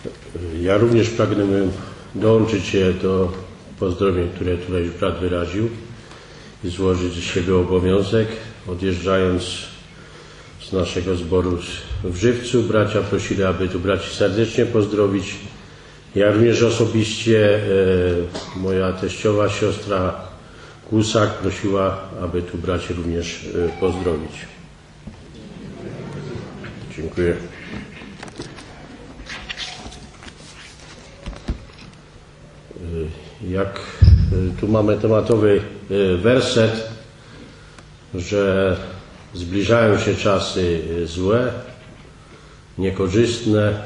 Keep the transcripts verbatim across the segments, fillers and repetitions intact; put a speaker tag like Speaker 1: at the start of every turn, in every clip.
Speaker 1: Ja również pragnę dołączyć się do pozdrowień, które tutaj już brat wyraził i złożyć z siebie obowiązek. Odjeżdżając z naszego zboru w Żywcu, bracia prosili, aby tu braci serdecznie pozdrowić. Ja również osobiście, e, moja teściowa siostra Kusak prosiła, aby tu braci również e, pozdrowić. Dziękuję. Jak tu mamy tematowy werset, że zbliżają się czasy złe, niekorzystne.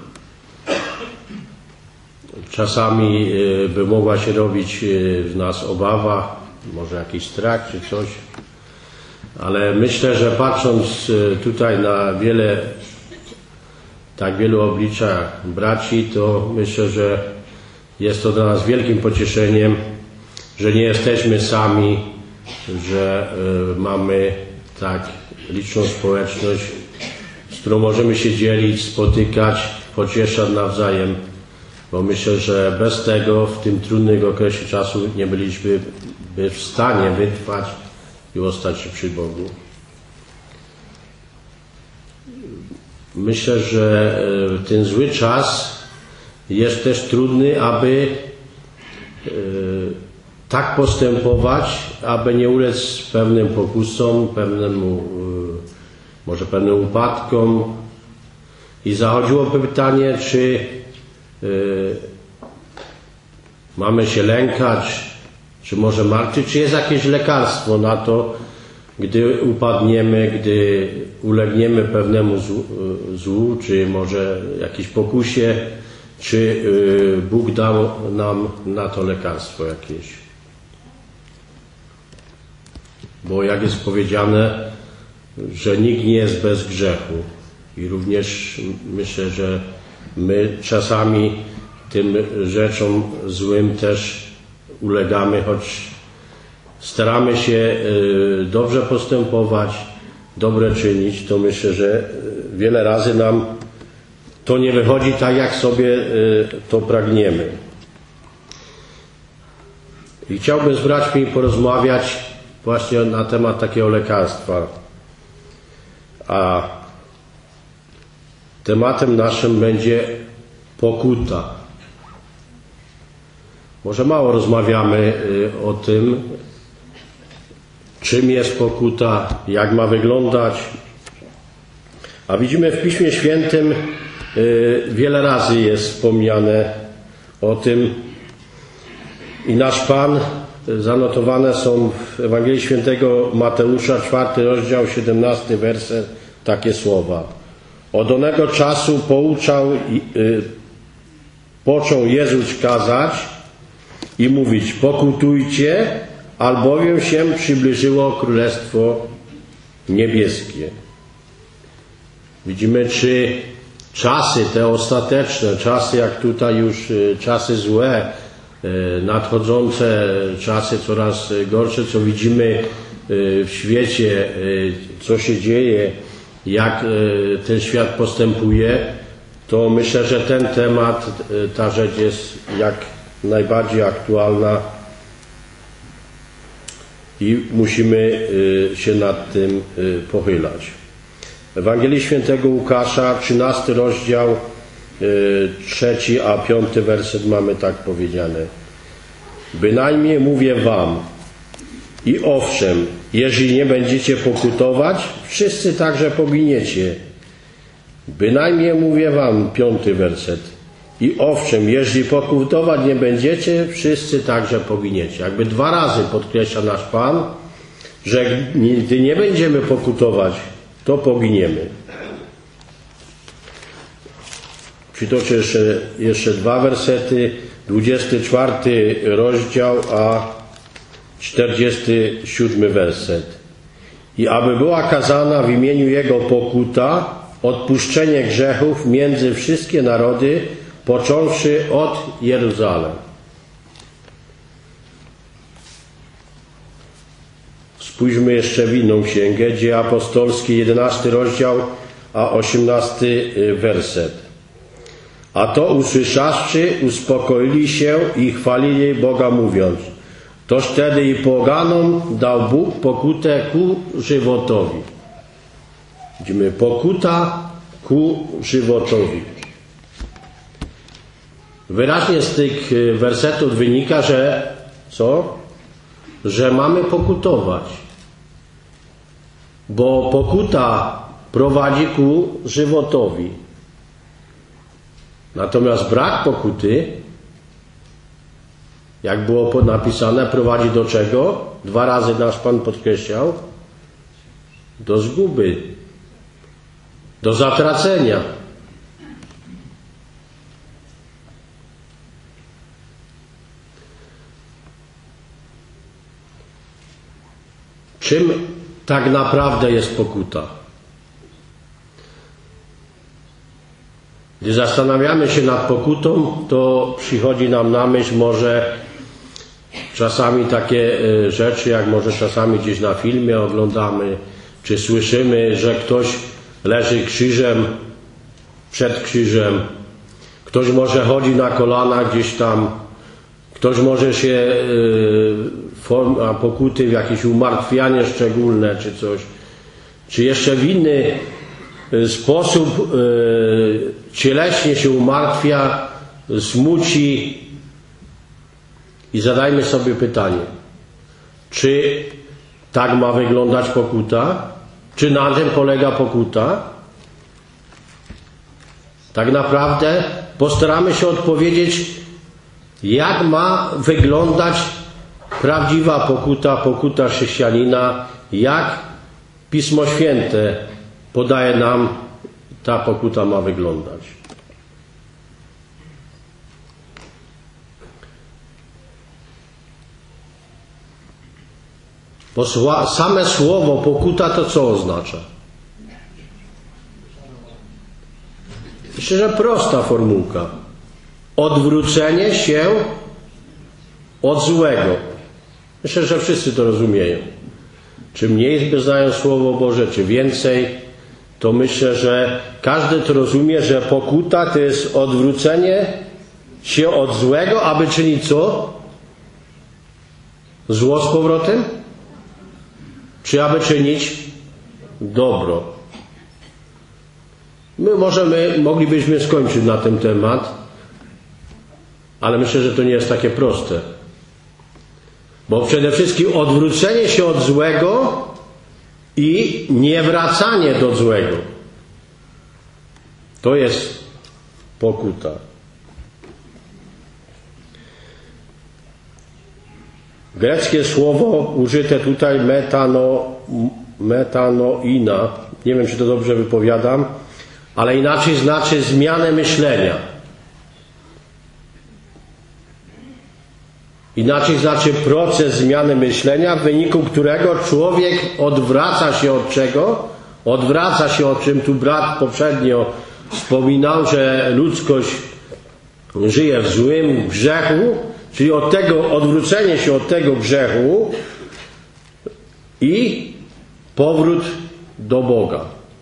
Speaker 1: Czasami by mogła się robić w nas obawa, może jakiś strach czy coś, ale myślę, że patrząc tutaj na wiele, tak wielu oblicza braci, to myślę, że jest to dla nas wielkim pocieszeniem, że nie jesteśmy sami, że y, mamy tak liczną społeczność, z którą możemy się dzielić, spotykać, pocieszać nawzajem, bo myślę, że bez tego w tym trudnym okresie czasu nie byliśmy by w stanie wytrwać i ostać się przy Bogu. Myślę, że y, ten zły czas jest też trudny, aby e, tak postępować, aby nie ulec pewnym pokusom, pewnemu, e, może pewnym upadkom. I zachodziło pytanie, czy e, mamy się lękać, czy może martwić, czy jest jakieś lekarstwo na to, gdy upadniemy, gdy ulegniemy pewnemu złu, złu czy może jakiejś pokusie, czy Bóg dał nam na to lekarstwo jakieś. Bo jak jest powiedziane, że nikt nie jest bez grzechu. I również myślę, że my czasami tym rzeczom złym też ulegamy, choć staramy się dobrze postępować, dobre czynić, to myślę, że wiele razy nam to nie wychodzi tak, jak sobie to pragniemy. I chciałbym z braćmi porozmawiać właśnie na temat takiego lekarstwa. A tematem naszym będzie pokuta. Może mało rozmawiamy o tym, czym jest pokuta, jak ma wyglądać. A widzimy w Piśmie Świętym, wiele razy jest wspomniane o tym i nasz Pan, zanotowane są w Ewangelii Świętego Mateusza, czwarty rozdział, siedemnasty werset, takie słowa. Od onego czasu pouczał, począł Jezus kazać i mówić: pokutujcie, albowiem się przybliżyło Królestwo Niebieskie. Widzimy, czy czasy te ostateczne, czasy jak tutaj już czasy złe, nadchodzące czasy coraz gorsze, co widzimy w świecie, co się dzieje, jak ten świat postępuje, to myślę, że ten temat, ta rzecz jest jak najbardziej aktualna i musimy się nad tym pochylać. W Ewangelii Świętego Łukasza, trzynasty rozdział, trzeci a piąty werset mamy tak powiedziane. Bynajmniej mówię wam, i owszem, jeżeli nie będziecie pokutować, wszyscy także poginiecie. Bynajmniej mówię wam, piąty werset. I owszem, jeżeli pokutować nie będziecie, wszyscy także poginiecie. Jakby dwa razy podkreśla nasz Pan, że gdy nie będziemy pokutować, to poginiemy. Przytoczę jeszcze, jeszcze dwa wersety. dwudziesty czwarty rozdział, a czterdziesty siódmy werset. I aby była kazana w imieniu Jego pokuta, odpuszczenie grzechów między wszystkie narody, począwszy od Jeruzalem. Spójrzmy jeszcze w inną księgę, Dzieje Apostolskie, jedenasty rozdział, a osiemnasty werset. A to usłyszawszy, uspokoili się i chwalili Boga, mówiąc: toż wtedy i poganom dał Bóg pokutę ku żywotowi. Widzimy, pokuta ku żywotowi. Wyraźnie z tych wersetów wynika, że co? Że mamy pokutować. Bo pokuta prowadzi ku żywotowi. Natomiast brak pokuty, jak było napisane, prowadzi do czego? Dwa razy nasz Pan podkreślał. Do zguby. Do zatracenia. Czym tak naprawdę jest pokuta? Gdy zastanawiamy się nad pokutą, to przychodzi nam na myśl może czasami takie rzeczy, jak może czasami gdzieś na filmie oglądamy, czy słyszymy, że ktoś leży krzyżem, przed krzyżem, ktoś może chodzi na kolanach gdzieś tam, ktoś może się forma pokuty w jakieś umartwianie szczególne czy coś, czy jeszcze w inny sposób cieleśnie się umartwia, smuci. I zadajmy sobie pytanie, czy tak ma wyglądać pokuta? Czy na tym polega pokuta? Tak naprawdę postaramy się odpowiedzieć, jak ma wyglądać prawdziwa pokuta, pokuta chrześcijanina, jak Pismo Święte podaje nam, ta pokuta ma wyglądać. Bo same słowo pokuta to co oznacza? Myślę, że prosta formułka. Odwrócenie się od złego. Myślę, że wszyscy to rozumieją. Czy mniej znają Słowo Boże, czy więcej, to myślę, że każdy to rozumie, że pokuta to jest odwrócenie się od złego, aby czynić co? Zło z powrotem? Czy aby czynić dobro? My możemy, moglibyśmy skończyć na ten temat, ale myślę, że to nie jest takie proste. Bo przede wszystkim odwrócenie się od złego i niewracanie do złego. To jest pokuta. Greckie słowo użyte tutaj metano, metanoina, nie wiem, czy to dobrze wypowiadam, ale inaczej znaczy zmianę myślenia. Inaczej znaczy proces zmiany myślenia, w wyniku którego człowiek odwraca się od czego? Odwraca się, o czym tu brat poprzednio wspominał, że ludzkość żyje w złym grzechu, czyli od tego odwrócenie się od tego grzechu i powrót do Boga.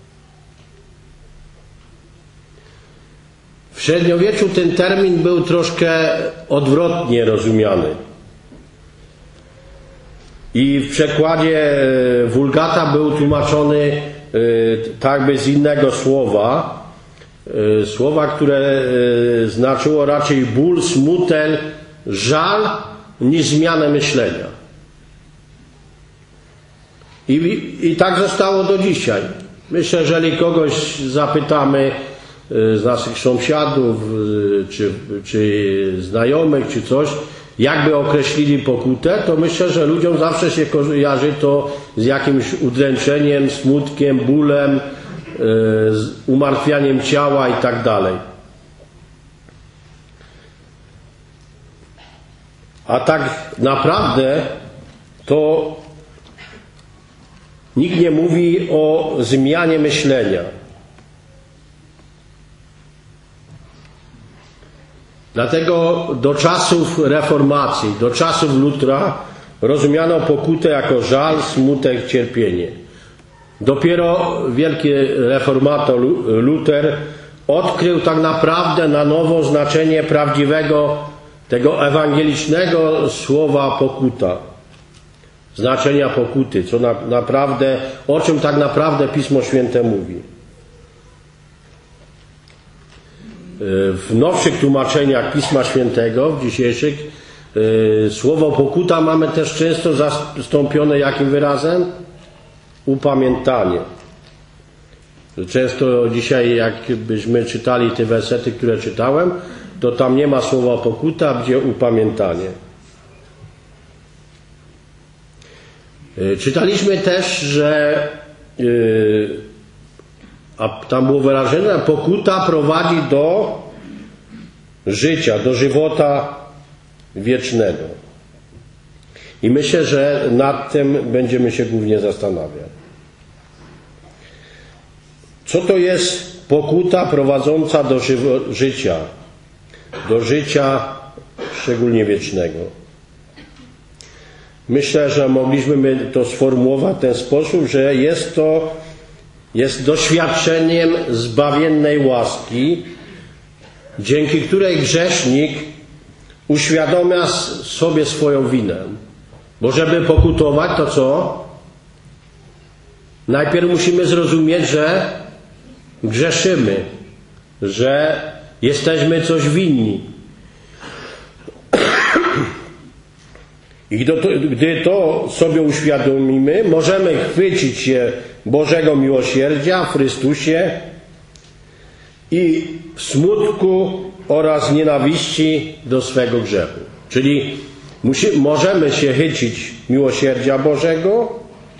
Speaker 1: W średniowieczu ten termin był troszkę odwrotnie rozumiany. I w przekładzie Vulgata był tłumaczony tak jakby z innego słowa. Słowa, które znaczyło raczej ból, smutek, żal niż zmianę myślenia. I, I tak zostało do dzisiaj. Myślę, że jeżeli kogoś zapytamy z naszych sąsiadów, czy, czy znajomych, czy coś, jakby określili pokutę, to myślę, że ludziom zawsze się kojarzy to z jakimś udręczeniem, smutkiem, bólem, z umartwianiem ciała i tak dalej. A tak naprawdę to nikt nie mówi o zmianie myślenia. Dlatego do czasów reformacji, do czasów Lutra rozumiano pokutę jako żal, smutek, cierpienie. Dopiero wielki reformator Luter odkrył tak naprawdę na nowo znaczenie prawdziwego, tego ewangelicznego słowa pokuta. Znaczenia pokuty, co na, naprawdę, o czym tak naprawdę Pismo Święte mówi. W nowszych tłumaczeniach Pisma Świętego, w dzisiejszych, słowo pokuta mamy też często zastąpione jakim wyrazem? Upamiętanie. Często dzisiaj, jakbyśmy czytali te wersety, które czytałem, to tam nie ma słowa pokuta, gdzie upamiętanie. Czytaliśmy też, że a tam było wyrażone, pokuta prowadzi do życia, do żywota wiecznego. I myślę, że nad tym będziemy się głównie zastanawiać. Co to jest pokuta prowadząca do życia? Do życia szczególnie wiecznego. Myślę, że mogliśmy to sformułować w ten sposób, że jest to jest doświadczeniem zbawiennej łaski, dzięki której grzesznik uświadamia sobie swoją winę. Bo żeby pokutować, to co? Najpierw musimy zrozumieć, że grzeszymy, że jesteśmy coś winni. I gdy to sobie uświadomimy, możemy chwycić się Bożego miłosierdzia w Chrystusie i w smutku oraz nienawiści do swego grzechu. Czyli musi, możemy się chycić miłosierdzia Bożego,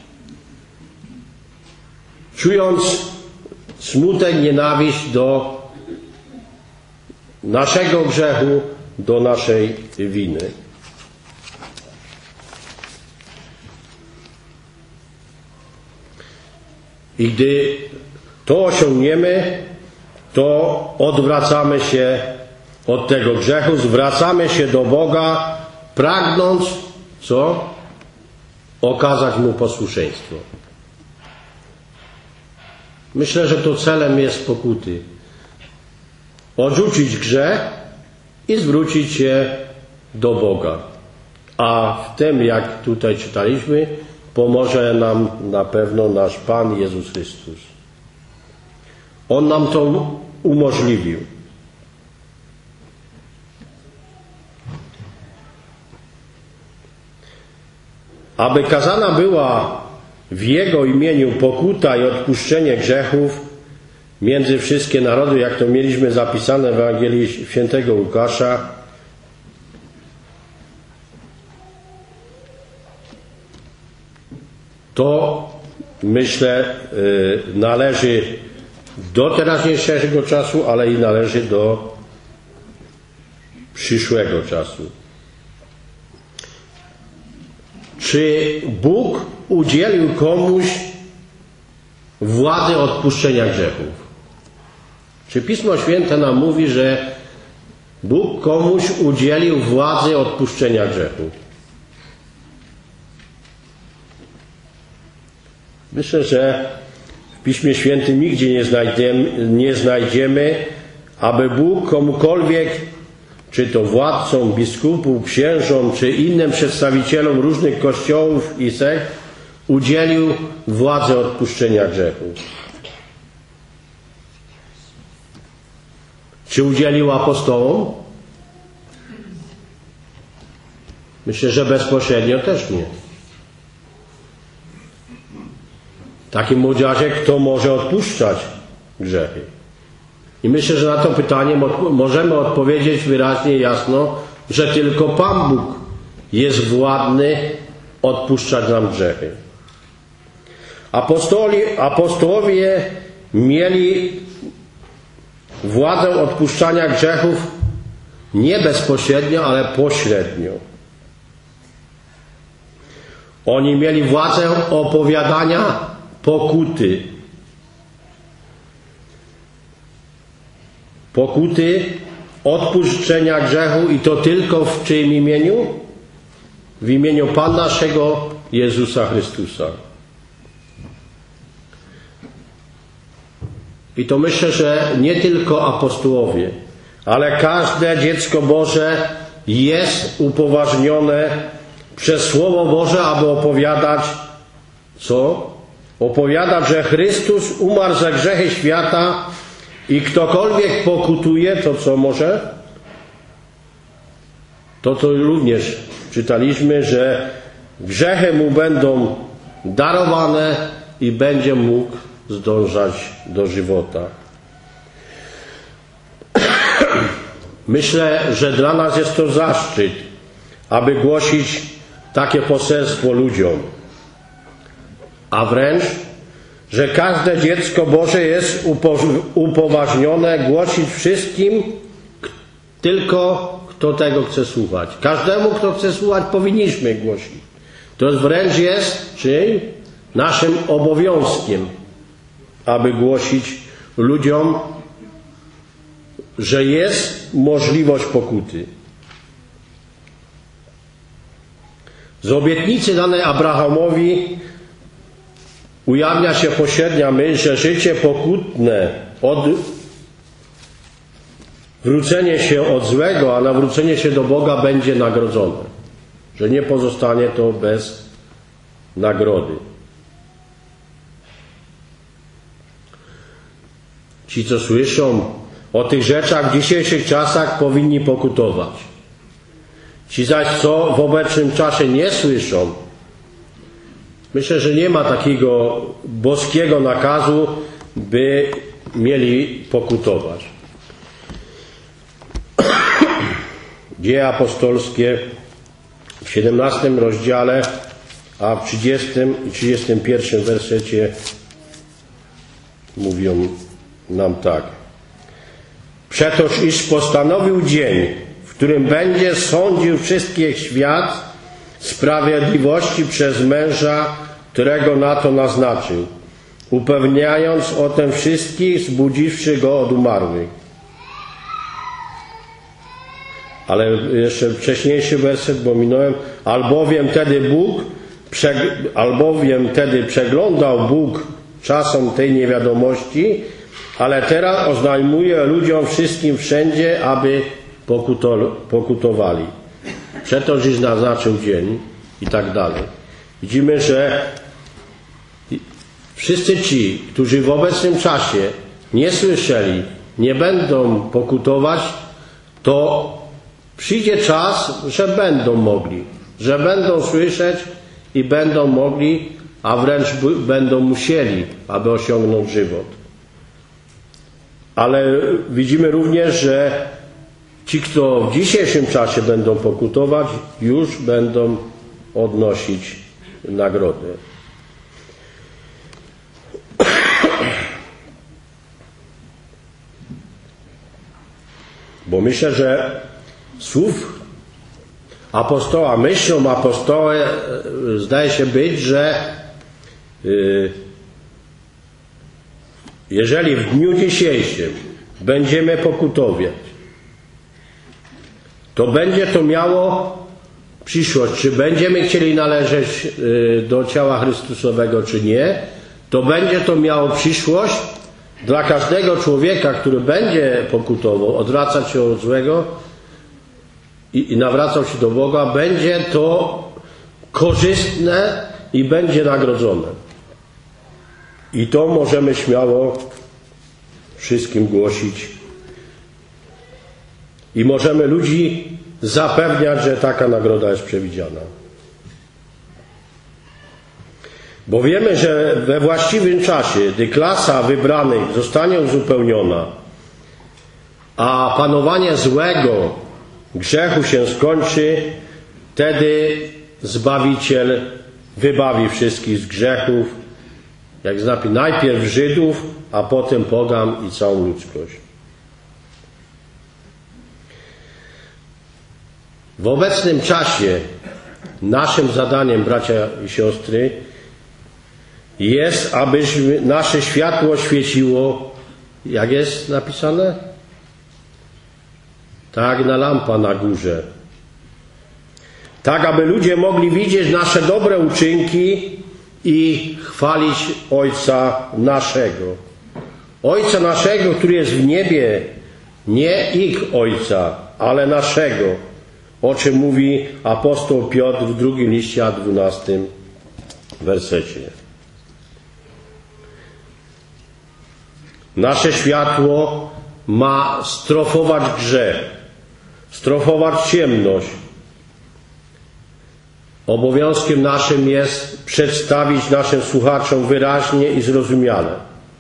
Speaker 1: czując smutek, nienawiść do naszego grzechu, do naszej winy. I gdy to osiągniemy, to odwracamy się od tego grzechu, zwracamy się do Boga, pragnąc, co? Okazać Mu posłuszeństwo. Myślę, że to celem jest pokuty. Odrzucić grzech i zwrócić się do Boga. A w tym, jak tutaj czytaliśmy, pomoże nam na pewno nasz Pan Jezus Chrystus. On nam to umożliwił. Aby kazana była w Jego imieniu pokuta i odpuszczenie grzechów między wszystkie narody, jak to mieliśmy zapisane w Ewangelii Świętego Łukasza, to myślę należy do teraźniejszego czasu, ale i należy do przyszłego czasu. Czy Bóg udzielił komuś władzy odpuszczenia grzechów? Czy Pismo Święte nam mówi, że Bóg komuś udzielił władzy odpuszczenia grzechów? Myślę, że w Piśmie Świętym nigdzie nie znajdziemy, nie znajdziemy, aby Bóg komukolwiek, czy to władcom, biskupom, księżom, czy innym przedstawicielom różnych kościołów i sekt, udzielił władzy odpuszczenia grzechów. Czy udzielił apostołom? Myślę, że bezpośrednio też nie. W takim młodzieży, kto może odpuszczać grzechy? I myślę, że na to pytanie możemy odpowiedzieć wyraźnie, jasno, że tylko Pan Bóg jest władny odpuszczać nam grzechy. Apostoli, apostołowie mieli władzę odpuszczania grzechów nie bezpośrednio, ale pośrednio. Oni mieli władzę opowiadania pokuty. Pokuty, odpuszczenia grzechu i to tylko w czyim imieniu? W imieniu Pana naszego Jezusa Chrystusa. I to myślę, że nie tylko apostołowie, ale każde dziecko Boże jest upoważnione przez Słowo Boże, aby opowiadać co? Opowiadać, że Chrystus umarł za grzechy świata i ktokolwiek pokutuje, to co może? To to również czytaliśmy, że grzechy mu będą darowane i będzie mógł zdążać do żywota. Myślę, że dla nas jest to zaszczyt, aby głosić takie poselstwo ludziom. A wręcz, że każde dziecko Boże jest upoważnione głosić wszystkim, tylko kto tego chce słuchać. Każdemu, kto chce słuchać, powinniśmy głosić. To wręcz jest czym? Naszym obowiązkiem, aby głosić ludziom, że jest możliwość pokuty. Z obietnicy danej Abrahamowi ujawnia się pośrednia myśl, że życie pokutne, odwrócenie się od złego, a nawrócenie się do Boga będzie nagrodzone. Że nie pozostanie to bez nagrody. Ci, co słyszą o tych rzeczach w dzisiejszych czasach, powinni pokutować. Ci zaś, co w obecnym czasie nie słyszą, myślę, że nie ma takiego boskiego nakazu, by mieli pokutować. Dzieje apostolskie w siedemnastym rozdziale, a w trzydziestym i trzydziestym pierwszym wersecie mówią nam tak. Przetoż iż postanowił dzień, w którym będzie sądził wszystkich świat sprawiedliwości przez męża, którego na to naznaczył, upewniając o tym wszystkich, zbudziwszy go od umarłych. Ale jeszcze wcześniejszy werset, bo minąłem. Albowiem tedy Bóg, albowiem tedy przeglądał Bóg czasom tej niewiadomości, ale teraz oznajmuje ludziom wszystkim wszędzie, aby pokutowali. Przetoż iż naznaczył dzień i tak dalej. Widzimy, że wszyscy ci, którzy w obecnym czasie nie słyszeli, nie będą pokutować, to przyjdzie czas, że będą mogli, że będą słyszeć i będą mogli, a wręcz będą musieli, aby osiągnąć żywot. Ale widzimy również, że ci, kto w dzisiejszym czasie będą pokutować, już będą odnosić nagrodę. Bo myślę, że słów apostoła, myślą apostoła zdaje się być, że jeżeli w dniu dzisiejszym będziemy pokutować, to będzie to miało przyszłość. Czy będziemy chcieli należeć do ciała Chrystusowego, czy nie, to będzie to miało przyszłość dla każdego człowieka, który będzie pokutował, odwracać się od złego i, i nawracał się do Boga, będzie to korzystne i będzie nagrodzone. I to możemy śmiało wszystkim głosić. I możemy ludzi zapewniać, że taka nagroda jest przewidziana. Bo wiemy, że we właściwym czasie, gdy klasa wybranych zostanie uzupełniona, a panowanie złego grzechu się skończy, wtedy Zbawiciel wybawi wszystkich z grzechów, jak znapi najpierw Żydów, a potem pogan i całą ludzkość. W obecnym czasie naszym zadaniem, bracia i siostry, jest, abyśmy nasze światło świeciło, jak jest napisane? Tak, na lampa na górze. Tak, aby ludzie mogli widzieć nasze dobre uczynki i chwalić Ojca naszego. Ojca naszego, który jest w niebie, nie ich Ojca, ale naszego, o czym mówi apostoł Piotr w drugim liście, a dwunastym wersecie. Nasze światło ma strofować grzech, strofować ciemność. Obowiązkiem naszym jest przedstawić naszym słuchaczom wyraźnie i zrozumiale,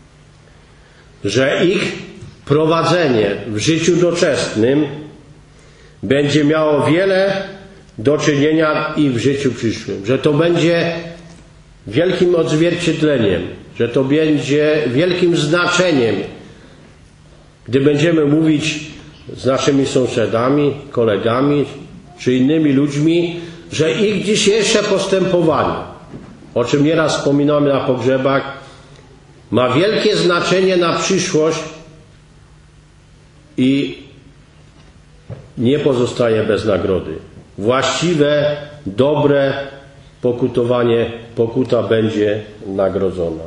Speaker 1: że ich prowadzenie w życiu doczesnym będzie miało wiele do czynienia i w życiu przyszłym, że to będzie wielkim odzwierciedleniem, że to będzie wielkim znaczeniem, gdy będziemy mówić z naszymi sąsiadami, kolegami czy innymi ludźmi, że ich dzisiejsze postępowanie, o czym nieraz wspominamy na pogrzebach, ma wielkie znaczenie na przyszłość i nie pozostaje bez nagrody. Właściwe, dobre pokutowanie, pokuta będzie nagrodzona.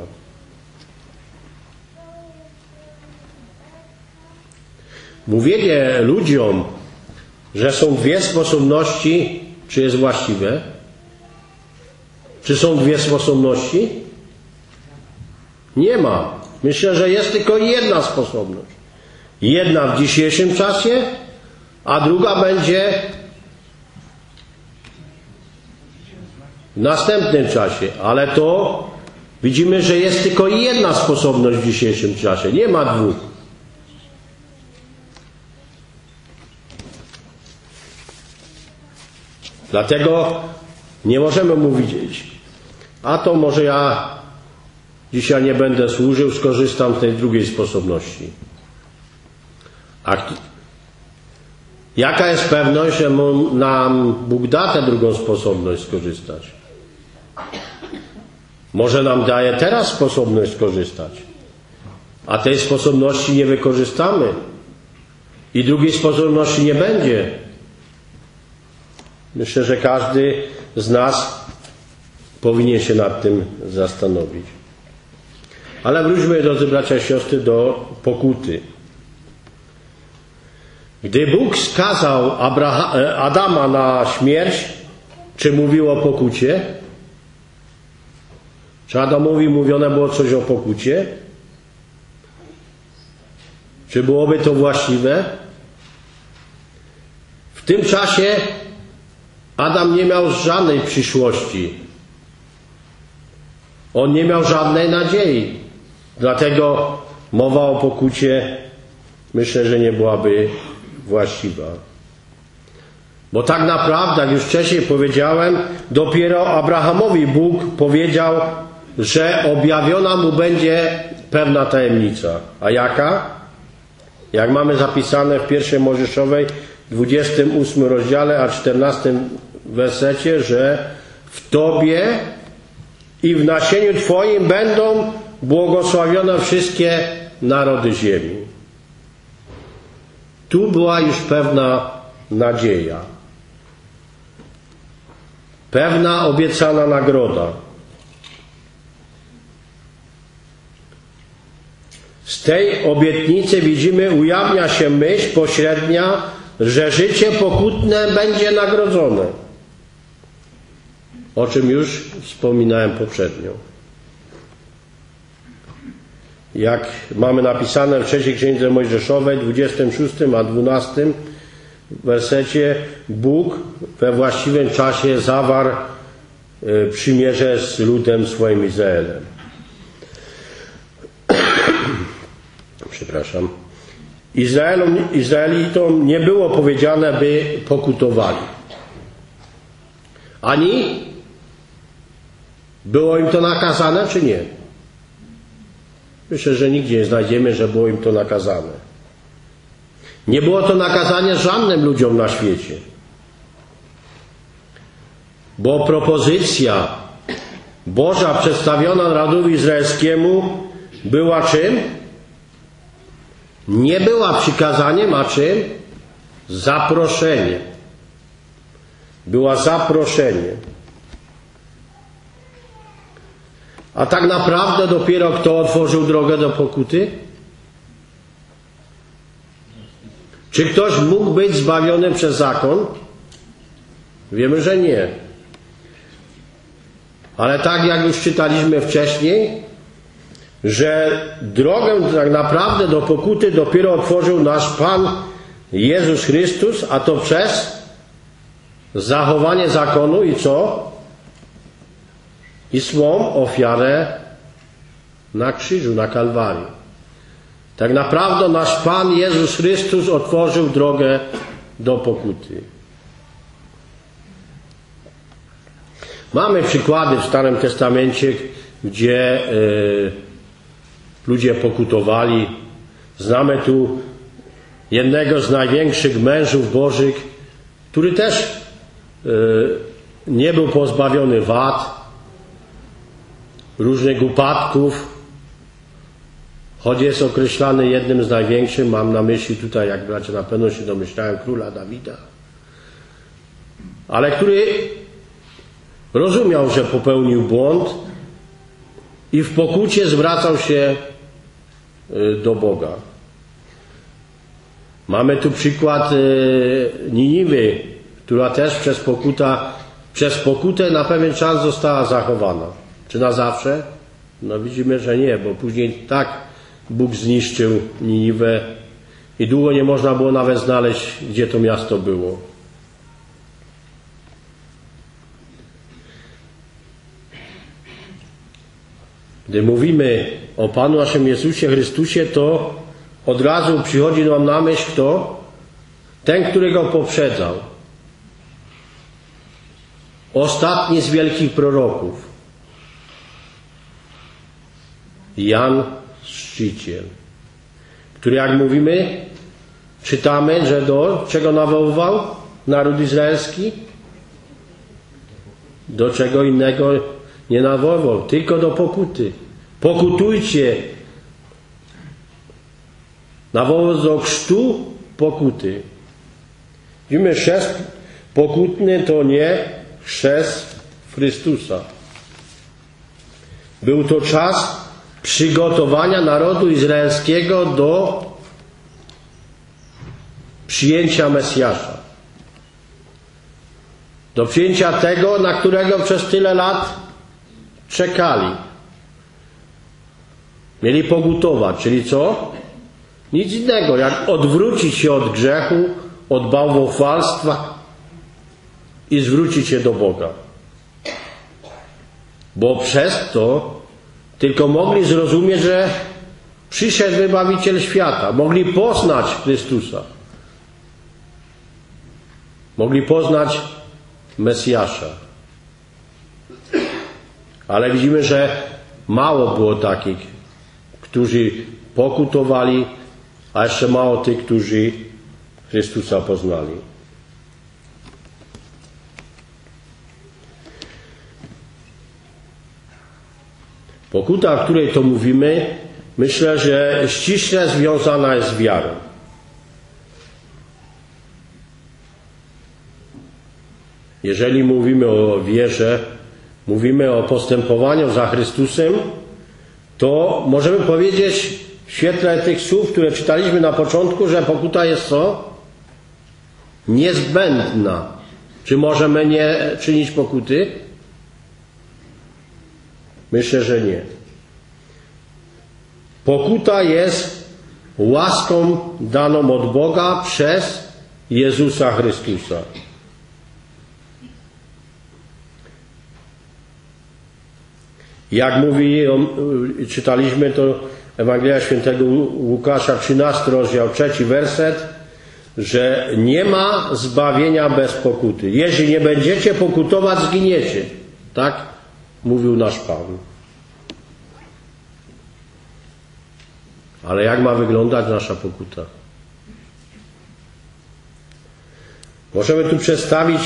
Speaker 1: Mówienie ludziom, że są dwie sposobności, czy jest właściwe? Czy są dwie sposobności? Nie ma. Myślę, że jest tylko jedna sposobność. Jedna w dzisiejszym czasie, a druga będzie w następnym czasie. Ale to widzimy, że jest tylko jedna sposobność w dzisiejszym czasie. Nie ma dwóch. Dlatego nie możemy mówić, a to może ja dzisiaj nie będę służył, skorzystam z tej drugiej sposobności. A jaka jest pewność, że nam Bóg da tę drugą sposobność skorzystać? Może nam daje teraz sposobność skorzystać, a tej sposobności nie wykorzystamy i drugiej sposobności nie będzie. Myślę, że każdy z nas powinien się nad tym zastanowić. Ale wróćmy, drodzy bracia i siostry, do pokuty. Gdy Bóg skazał Abraha- Adama na śmierć, czy mówił o pokucie? Czy Adamowi mówione było coś o pokucie? Czy byłoby to właściwe? W tym czasie Adam nie miał żadnej przyszłości. On nie miał żadnej nadziei. Dlatego mowa o pokucie, myślę, że nie byłaby właściwa. Bo tak naprawdę, jak już wcześniej powiedziałem, dopiero Abrahamowi Bóg powiedział, że objawiona mu będzie pewna tajemnica. A jaka? Jak mamy zapisane w pierwszej Mojżeszowej, dwudziestym ósmym rozdziale, a czternastym wersecie, że w Tobie i w nasieniu Twoim będą błogosławione wszystkie narody ziemi. Tu była już pewna nadzieja. Pewna obiecana nagroda. Z tej obietnicy widzimy, ujawnia się myśl pośrednia, że życie pokutne będzie nagrodzone. O czym już wspominałem poprzednio. Jak mamy napisane w trzeciej Księdze Mojżeszowej, dwudziestym szóstym a dwunastym wersecie, Bóg we właściwym czasie zawarł przymierze z ludem swoim Izraelem. Przepraszam. Izraelom, Izraelitom nie było powiedziane, by pokutowali. Ani było im to nakazane, czy nie? Myślę, że nigdzie nie znajdziemy, że było im to nakazane. Nie było to nakazanie żadnym ludziom na świecie. Bo propozycja Boża przedstawiona narodowi izraelskiemu była czym? Nie była przykazaniem, a czym? Zaproszeniem. Była zaproszeniem. A tak naprawdę dopiero kto otworzył drogę do pokuty? Czy ktoś mógł być zbawiony przez zakon? Wiemy, że nie. Ale tak jak już czytaliśmy wcześniej, że drogę tak naprawdę do pokuty dopiero otworzył nasz Pan Jezus Chrystus, a to przez zachowanie zakonu i co? I swą ofiarę na krzyżu, na Kalwarii. Tak naprawdę nasz Pan Jezus Chrystus otworzył drogę do pokuty. Mamy przykłady w Starym Testamencie, gdzie y, ludzie pokutowali. Znamy tu jednego z największych mężów bożych, który też y, nie był pozbawiony wad, różnych upadków, choć jest określany jednym z największych, mam na myśli tutaj, jak bracia na pewno się domyślają, króla Dawida, ale który rozumiał, że popełnił błąd i w pokucie zwracał się do Boga. Mamy tu przykład Niniwy, która też przez, pokuta, przez pokutę na pewien czas została zachowana. Czy na zawsze? No widzimy, że nie, bo później tak Bóg zniszczył Niniwę i długo nie można było nawet znaleźć, gdzie to miasto było. Gdy mówimy o Panu naszym Jezusie Chrystusie, to od razu przychodzi nam na myśl kto? Ten, który Go poprzedzał. Ostatni z wielkich proroków. Jan Chrzciciel, który, jak mówimy, czytamy, że do czego nawoływał naród izraelski? Do czego innego nie nawoływał, tylko do pokuty. Pokutujcie. Nawoływał do chrztu pokuty. Widzimy, chrzest pokutny to nie chrzest Chrystusa. Był to czas przygotowania narodu izraelskiego do przyjęcia Mesjasza. Do przyjęcia tego, na którego przez tyle lat czekali. Mieli pokutować, czyli co? Nic innego, jak odwrócić się od grzechu, od bałwochwalstwa i zwrócić się do Boga. Bo przez to tylko mogli zrozumieć, że przyszedł Wybawiciel świata. Mogli poznać Chrystusa. Mogli poznać Mesjasza. Ale widzimy, że mało było takich, którzy pokutowali, a jeszcze mało tych, którzy Chrystusa poznali. Pokuta, o której to mówimy, myślę, że ściśle związana jest z wiarą. Jeżeli mówimy o wierze, mówimy o postępowaniu za Chrystusem, to możemy powiedzieć w świetle tych słów, które czytaliśmy na początku, że pokuta jest co? Niezbędna. Czy możemy nie czynić pokuty? Myślę, że nie. Pokuta jest łaską daną od Boga przez Jezusa Chrystusa. Jak mówi, czytaliśmy to Ewangelia Świętego Łukasza, trzynasty rozdział, trzeci werset, że nie ma zbawienia bez pokuty. Jeśli nie będziecie pokutować, zginiecie. Tak mówił nasz Pan. Ale jak ma wyglądać nasza pokuta? Możemy tu przedstawić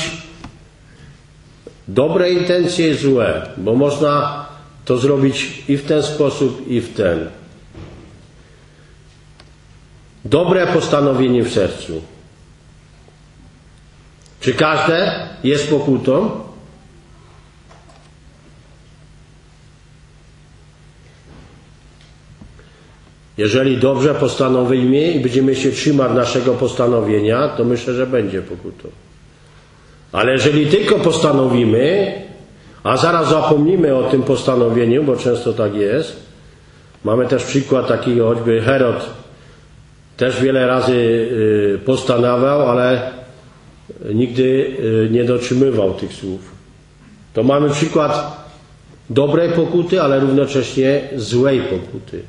Speaker 1: dobre intencje i złe, bo można to zrobić i w ten sposób, i w ten. Dobre postanowienie w sercu. Czy każde jest pokutą? Jeżeli dobrze postanowimy i będziemy się trzymać naszego postanowienia, to myślę, że będzie pokutą. Ale jeżeli tylko postanowimy, a zaraz zapomnimy o tym postanowieniu, bo często tak jest, mamy też przykład takiego, choćby Herod też wiele razy postanawiał, ale nigdy nie dotrzymywał tych słów. To mamy przykład dobrej pokuty, ale równocześnie złej pokuty.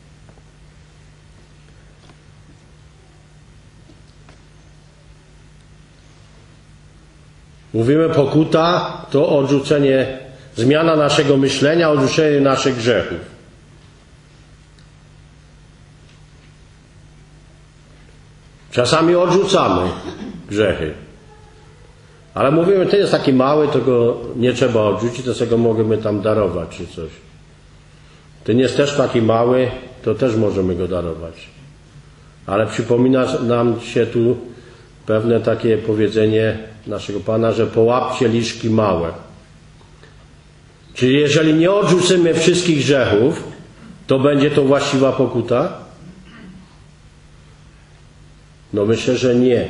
Speaker 1: Mówimy, pokuta to odrzucenie, zmiana naszego myślenia, odrzucenie naszych grzechów. Czasami odrzucamy grzechy. Ale mówimy, ten jest taki mały, to go nie trzeba odrzucić, to sobie go możemy tam darować czy coś. Ten jest też taki mały, to też możemy go darować. Ale przypomina nam się tu pewne takie powiedzenie naszego Pana, że połapcie liszki małe. Czyli jeżeli nie odrzucimy wszystkich grzechów, to będzie to właściwa pokuta? No myślę, że nie.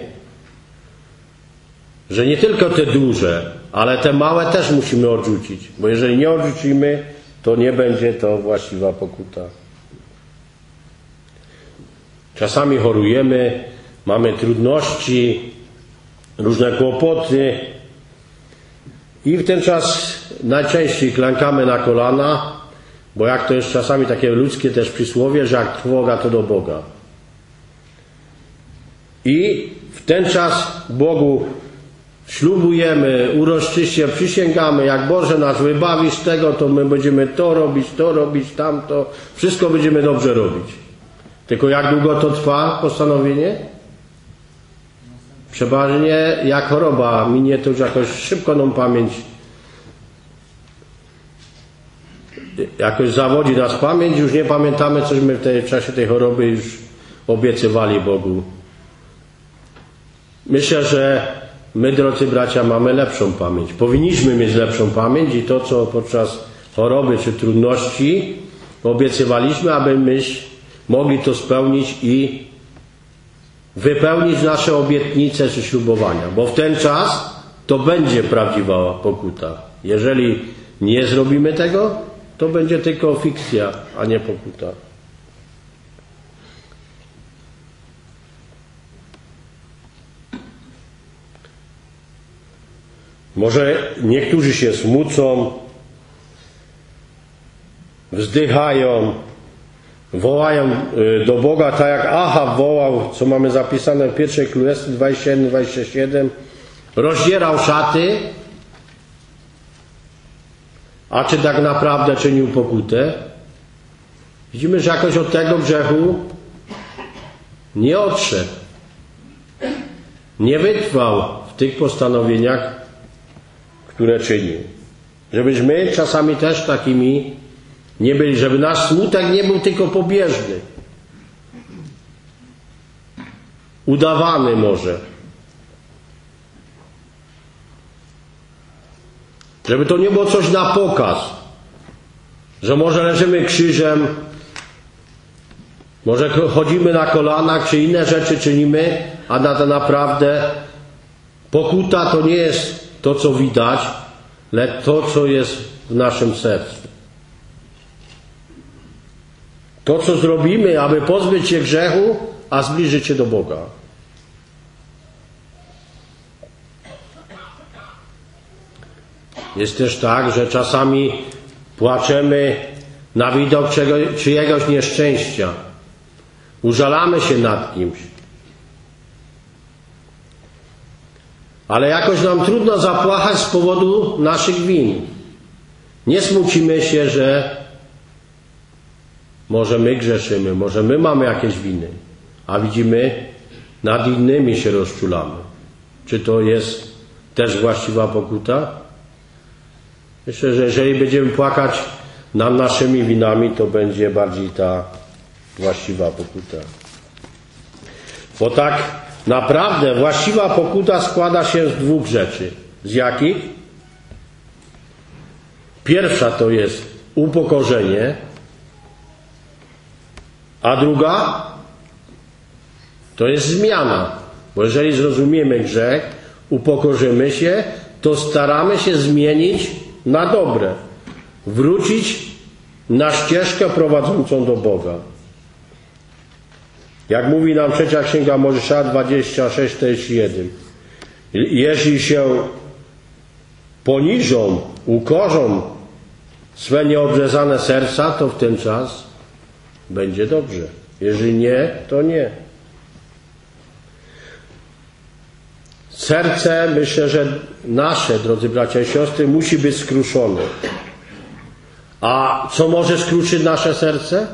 Speaker 1: Że nie tylko te duże, ale te małe też musimy odrzucić. Bo jeżeli nie odrzucimy, to nie będzie to właściwa pokuta. Czasami chorujemy, mamy trudności, różne kłopoty i w ten czas najczęściej klękamy na kolana, bo jak to jest czasami takie ludzkie też przysłowie, że jak trwoga, to do Boga. I w ten czas Bogu ślubujemy, uroczyście przysięgamy, jak Boże nas wybawisz z tego, to my będziemy to robić, to robić, tamto, wszystko będziemy dobrze robić. Tylko jak długo to trwa postanowienie? Przeważnie jak choroba minie, to już jakoś szybko nam pamięć, jakoś zawodzi nas pamięć, już nie pamiętamy, cośmy w, tej, w czasie tej choroby już obiecywali Bogu. Myślę, że my, drodzy bracia, mamy lepszą pamięć. Powinniśmy mieć lepszą pamięć i to, co podczas choroby czy trudności obiecywaliśmy, aby myśmy mogli to spełnić i wypełnić nasze obietnice czy ślubowania. Bo w ten czas to będzie prawdziwa pokuta. Jeżeli nie zrobimy tego, to będzie tylko fikcja, a nie pokuta. Może niektórzy się smucą, wzdychają, wołają do Boga, tak jak Achab wołał, co mamy zapisane w pierwszej Królestwie dwadzieścia jeden dwadzieścia siedem, rozdzierał szaty, a czy tak naprawdę czynił pokutę? Widzimy, że jakoś od tego grzechu nie odszedł. Nie wytrwał w tych postanowieniach, które czynił. Żebyśmy czasami też takimi nie byli, żeby nasz smutek nie był tylko pobieżny. Udawany może. Żeby to nie było coś na pokaz. Że może leżymy krzyżem, może chodzimy na kolanach, czy inne rzeczy czynimy, a na to naprawdę pokuta to nie jest to, co widać, lecz to, co jest w naszym sercu. To, co zrobimy, aby pozbyć się grzechu, a zbliżyć się do Boga. Jest też tak, że czasami płaczemy na widok czego, czyjegoś nieszczęścia. Użalamy się nad kimś. Ale jakoś nam trudno zapłakać z powodu naszych win. Nie smucimy się, że może my grzeszymy, może my mamy jakieś winy, a widzimy, nad innymi się rozczulamy. Czy to jest też właściwa pokuta? Myślę, że jeżeli będziemy płakać nad naszymi winami, to będzie bardziej ta właściwa pokuta. Bo tak naprawdę właściwa pokuta składa się z dwóch rzeczy. Z jakich? Pierwsza to jest upokorzenie, A druga to jest zmiana. Bo jeżeli zrozumiemy grzech, upokorzymy się, to staramy się zmienić na dobre. Wrócić na ścieżkę prowadzącą do Boga. Jak mówi nam trzecia Księga Mojżesza dwadzieścia sześć czterdzieści jeden. Jeśli się poniżą, ukorzą swe nieobrzezane serca, to w ten czas będzie dobrze. Jeżeli nie, to nie. Serce, myślę, że nasze, drodzy bracia i siostry, musi być skruszone. A co może skruszyć nasze serce?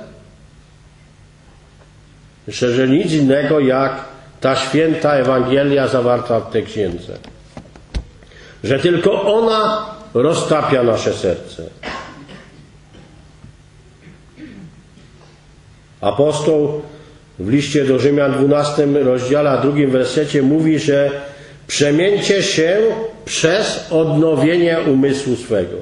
Speaker 1: Myślę, że nic innego jak ta święta Ewangelia zawarta w tej księdze. Że tylko ona roztapia nasze serce. Apostoł w liście do Rzymian dwunastym rozdziale, a drugim wersecie mówi, że przemieńcie się przez odnowienie umysłu swego.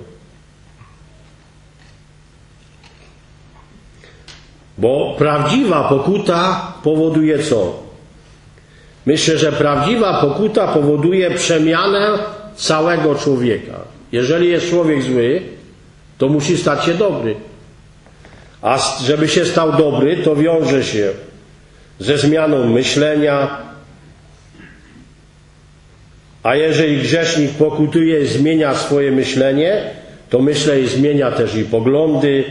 Speaker 1: Bo prawdziwa pokuta powoduje co? Myślę, że prawdziwa pokuta powoduje przemianę całego człowieka. Jeżeli jest człowiek zły, to musi stać się dobry. A żeby się stał dobry, to wiąże się ze zmianą myślenia. A jeżeli grzesznik pokutuje i zmienia swoje myślenie, to myślę i zmienia też i poglądy.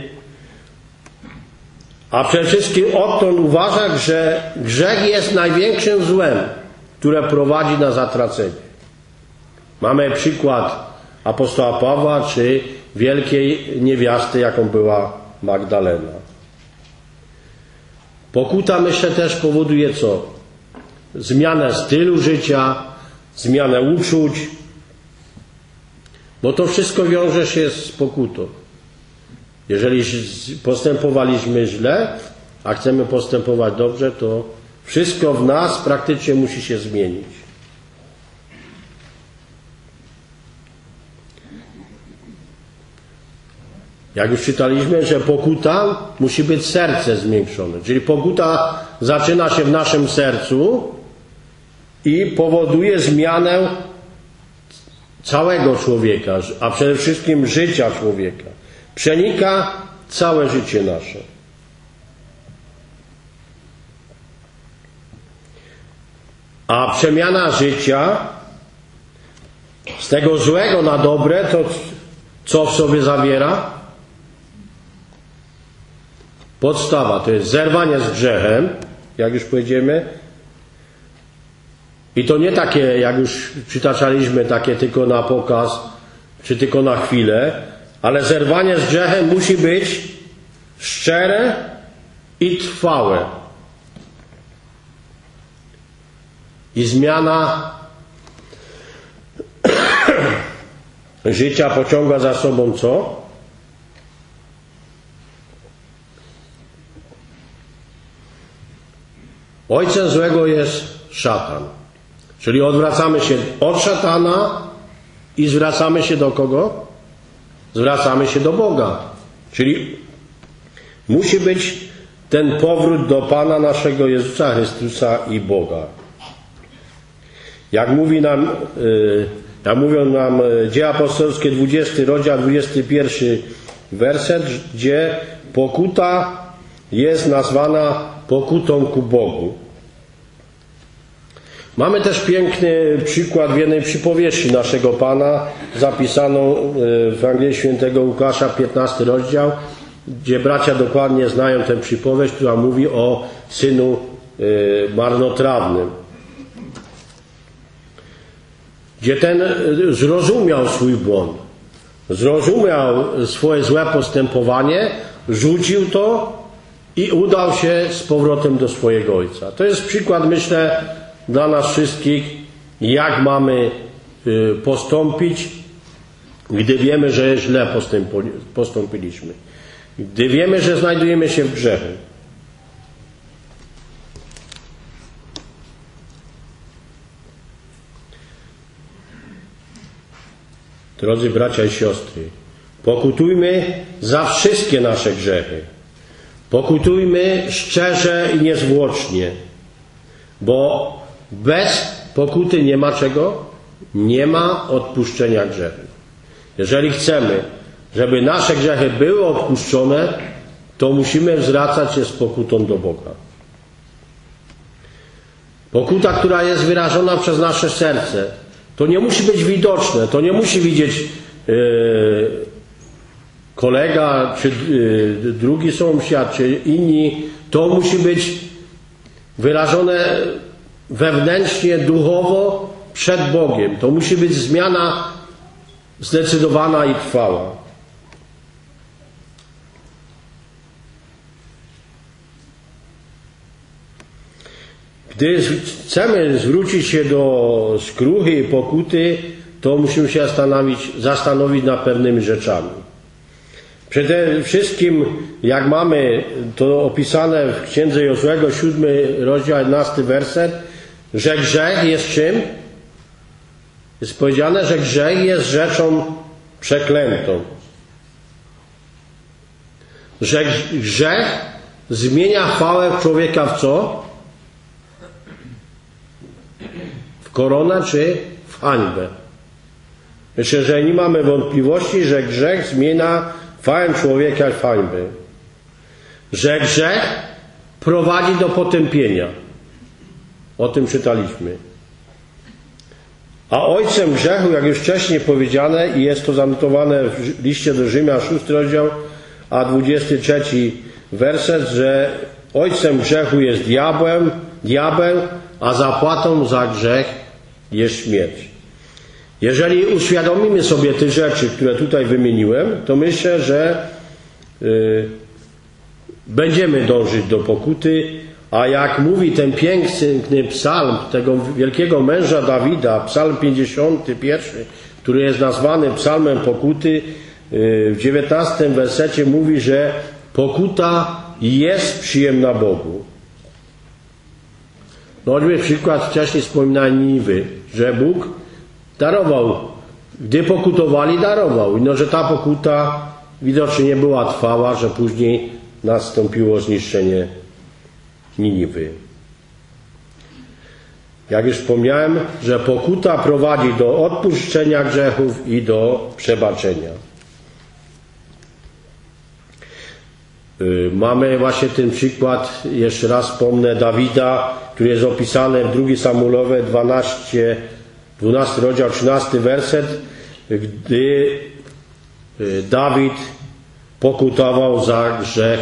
Speaker 1: A przede wszystkim odtąd uważa, że grzech jest największym złem, które prowadzi na zatracenie. Mamy przykład apostoła Pawła, czy wielkiej niewiasty, jaką była Magdalena. Pokuta, myślę, też powoduje co? Zmianę stylu życia, zmianę uczuć, bo to wszystko wiąże się z pokutą. Jeżeli postępowaliśmy źle, a chcemy postępować dobrze, to wszystko w nas praktycznie musi się zmienić. Jak już czytaliśmy, że pokuta musi być serce zmiękczone. Czyli pokuta zaczyna się w naszym sercu i powoduje zmianę całego człowieka, a przede wszystkim życia człowieka. Przenika całe życie nasze. A przemiana życia z tego złego na dobre, to co w sobie zawiera? Podstawa to jest zerwanie z grzechem, jak już powiedziemy. I to nie takie, jak już przytaczaliśmy, takie tylko na pokaz, czy tylko na chwilę, ale zerwanie z grzechem musi być szczere i trwałe. I zmiana życia pociąga za sobą co? Ojcem złego jest szatan. Czyli odwracamy się od szatana i zwracamy się do kogo? Zwracamy się do Boga. Czyli musi być ten powrót do Pana naszego Jezusa Chrystusa i Boga. Jak mówi nam, jak mówią nam Dzieje Apostolskie, dwudziesty rozdział, dwudziesty pierwszy werset, gdzie pokuta jest nazwana pokutą ku Bogu. Mamy też piękny przykład w jednej przypowieści naszego Pana, zapisaną w Ewangelii Świętego Łukasza, piętnasty rozdział, gdzie bracia dokładnie znają tę przypowieść, która mówi o synu marnotrawnym. Gdzie ten zrozumiał swój błąd, zrozumiał swoje złe postępowanie, rzucił to i udał się z powrotem do swojego ojca. To jest przykład, myślę, dla nas wszystkich, jak mamy postąpić, gdy wiemy, że źle postąpiliśmy. Gdy wiemy, że znajdujemy się w grzechu. Drodzy bracia i siostry, pokutujmy za wszystkie nasze grzechy. Pokutujmy szczerze i niezwłocznie, bo bez pokuty nie ma czego? Nie ma odpuszczenia grzechów. Jeżeli chcemy, żeby nasze grzechy były odpuszczone, to musimy zwracać się z pokutą do Boga. Pokuta, która jest wyrażona przez nasze serce, to nie musi być widoczne, to nie musi widzieć yy, kolega, czy yy, drugi sąsiad, czy inni. To musi być wyrażone wewnętrznie, duchowo przed Bogiem. To musi być zmiana zdecydowana i trwała. Gdy chcemy zwrócić się do skruchy i pokuty, to musimy się zastanowić, zastanowić nad pewnymi rzeczami. Przede wszystkim, jak mamy to opisane w Księdze Jozłego, siódmy rozdział, jedenasty werset, że grzech jest czym? Jest powiedziane, że grzech jest rzeczą przeklętą. Że grzech zmienia chwałę człowieka w co? W koronę czy w hańbę. Myślę, że nie mamy wątpliwości, że grzech zmienia chwałę człowieka w hańbę. Że grzech prowadzi do potępienia. O tym czytaliśmy. A ojcem grzechu, jak już wcześniej powiedziane, i jest to zanotowane w liście do Rzymian, szósty rozdział, a dwudziesty trzeci werset, że ojcem grzechu jest diabeł, diabeł, a zapłatą za grzech jest śmierć. Jeżeli uświadomimy sobie te rzeczy, które tutaj wymieniłem, to myślę, że yy, będziemy dążyć do pokuty, a jak mówi ten piękny psalm tego wielkiego męża Dawida, psalm pięćdziesiąty pierwszy, który jest nazwany psalmem pokuty, yy, w dziewiętnastym wersecie mówi, że pokuta jest przyjemna Bogu. No choćby przykład wcześniej wspominałem Niniwy, że Bóg darował, gdy pokutowali, darował. No, że ta pokuta widocznie nie była trwała, że później nastąpiło zniszczenie Niniwy. Jak już wspomniałem, że pokuta prowadzi do odpuszczenia grzechów i do przebaczenia. Mamy właśnie ten przykład, jeszcze raz wspomnę, Dawida, który jest opisany w drugiej Samuelowej dwunasty, dwunasty rozdział, trzynasty werset, gdy Dawid pokutował za grzech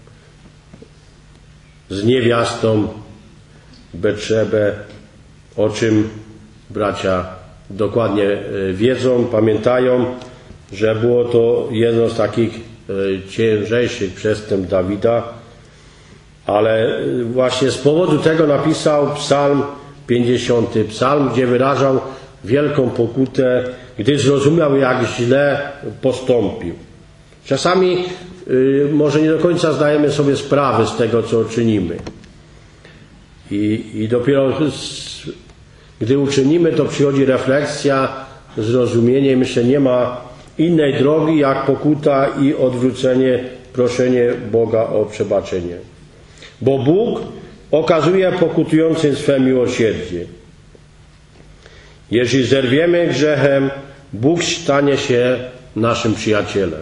Speaker 1: z niewiastą Betrzebę, o czym bracia dokładnie wiedzą, pamiętają, że było to jedno z takich ciężejszych przestępstw Dawida, ale właśnie z powodu tego napisał psalm pięćdziesiąty, psalm, gdzie wyrażał wielką pokutę, gdy zrozumiał, jak źle postąpił. Czasami y, może nie do końca zdajemy sobie sprawy z tego, co czynimy. I, i dopiero z, gdy uczynimy, to przychodzi refleksja, zrozumienie. Myślę, nie ma innej drogi jak pokuta i odwrócenie, proszenie Boga o przebaczenie. Bo Bóg okazuje pokutującym swe miłosierdzie. Jeśli zerwiemy grzechem, Bóg stanie się naszym przyjacielem.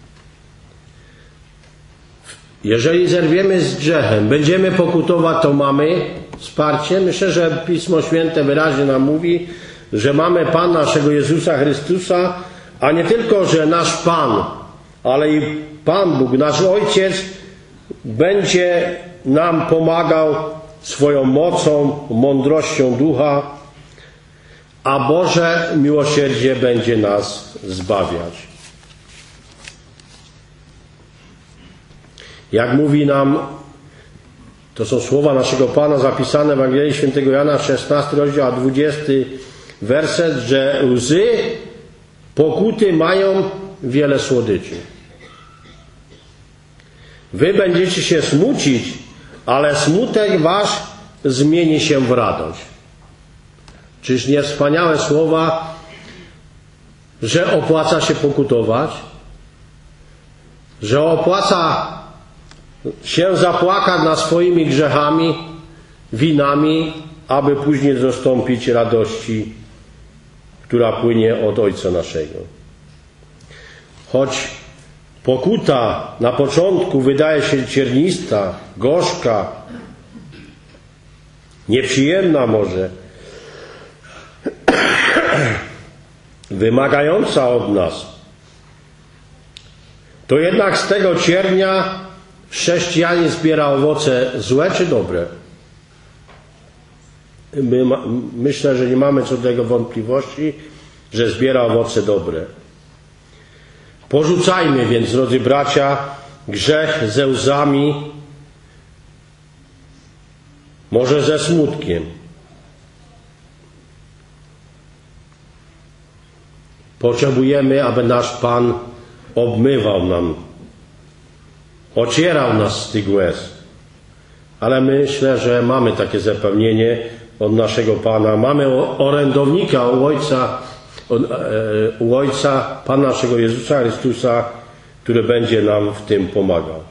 Speaker 1: Jeżeli zerwiemy z grzechem, będziemy pokutować, to mamy wsparcie. Myślę, że Pismo Święte wyraźnie nam mówi, że mamy Pana naszego Jezusa Chrystusa, a nie tylko, że nasz Pan, ale i Pan Bóg, nasz Ojciec, będzie nam pomagał swoją mocą, mądrością ducha, a Boże miłosierdzie będzie nas zbawiać. Jak mówi nam, to są słowa naszego Pana zapisane w Ewangelii Świętego Jana, szesnasty rozdział, a dwudziesty werset, że łzy pokuty mają wiele słodyczy. Wy będziecie się smucić, ale smutek wasz zmieni się w radość. Czyż nie wspaniałe słowa, że opłaca się pokutować, że opłaca się zapłakać nad swoimi grzechami, winami, aby później dostąpić radości, która płynie od Ojca naszego. Choć pokuta na początku wydaje się ciernista, gorzka, nieprzyjemna może, wymagająca od nas, to jednak z tego ciernia chrześcijanin zbiera owoce złe czy dobre? My, myślę, że nie mamy co do tego wątpliwości, że zbiera owoce dobre. Porzucajmy więc, drodzy bracia, grzech ze łzami, może ze smutkiem. Potrzebujemy, aby nasz Pan obmywał nam, ocierał nas z tych łez. Ale myślę, że mamy takie zapewnienie od naszego Pana. Mamy orędownika u Ojca, u Ojca, Pana naszego Jezusa Chrystusa, który będzie nam w tym pomagał.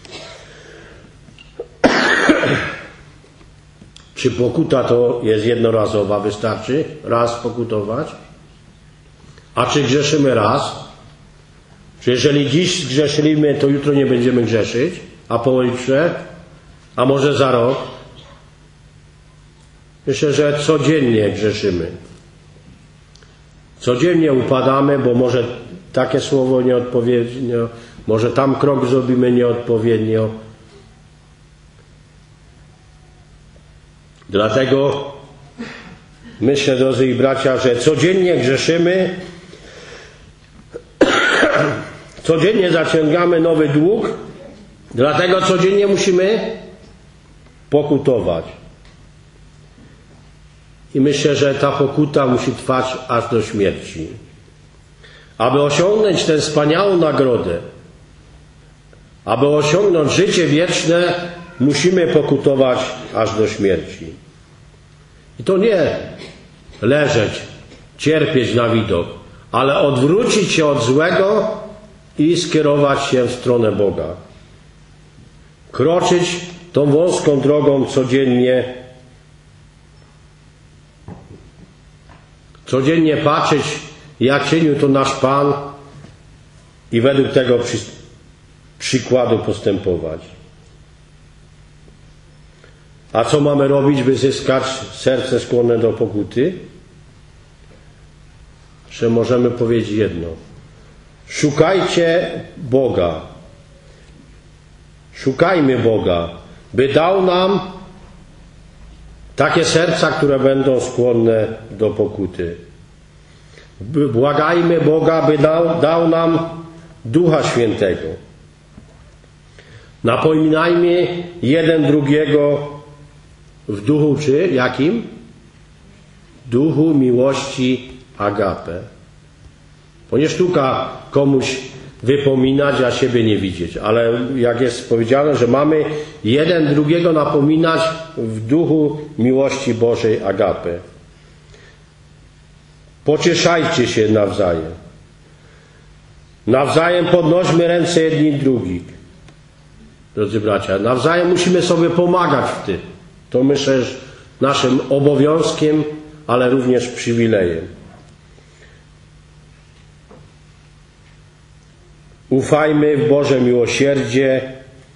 Speaker 1: Czy pokuta to jest jednorazowa, wystarczy raz pokutować? A czy grzeszymy raz? Czy jeżeli dziś grzeszymy, to jutro nie będziemy grzeszyć? A pojutrze? A może za rok? Myślę, że codziennie grzeszymy. Codziennie upadamy, bo może takie słowo nieodpowiednio, może tam krok zrobimy nieodpowiednio. Dlatego myślę, drodzy bracia, że codziennie grzeszymy, codziennie zaciągamy nowy dług, dlatego codziennie musimy pokutować. I myślę, że ta pokuta musi trwać aż do śmierci. Aby osiągnąć tę wspaniałą nagrodę, aby osiągnąć życie wieczne, musimy pokutować aż do śmierci. I to nie leżeć, cierpieć na widok, ale odwrócić się od złego i skierować się w stronę Boga. Kroczyć tą wąską drogą codziennie, codziennie patrzeć, jak czynił to nasz Pan i według tego przy, przykładu postępować. A co mamy robić, by zyskać serce skłonne do pokuty? Że możemy powiedzieć jedno. Szukajcie Boga. Szukajmy Boga, by dał nam takie serca, które będą skłonne do pokuty. Błagajmy Boga, by dał, dał nam Ducha Świętego. Napominajmy jeden drugiego w duchu czy jakim? Duchu miłości agape. Bo nie sztuka komuś wypominać, a siebie nie widzieć. Ale jak jest powiedziane, że mamy jeden drugiego napominać w duchu miłości Bożej agape. Pocieszajcie się nawzajem. Nawzajem podnośmy ręce jedni drugich. Drodzy bracia, nawzajem musimy sobie pomagać w tym. To myślę, że naszym obowiązkiem, ale również przywilejem. Ufajmy w Boże miłosierdzie,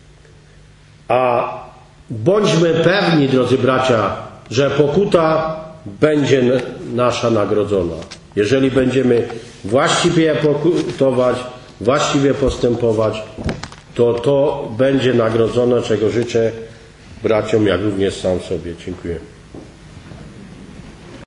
Speaker 1: a bądźmy pewni, drodzy bracia, że pokuta będzie nasza nagrodzona. Jeżeli będziemy właściwie pokutować, właściwie postępować, to to będzie nagrodzone, czego życzę braciom, jak również sam sobie. Dziękuję.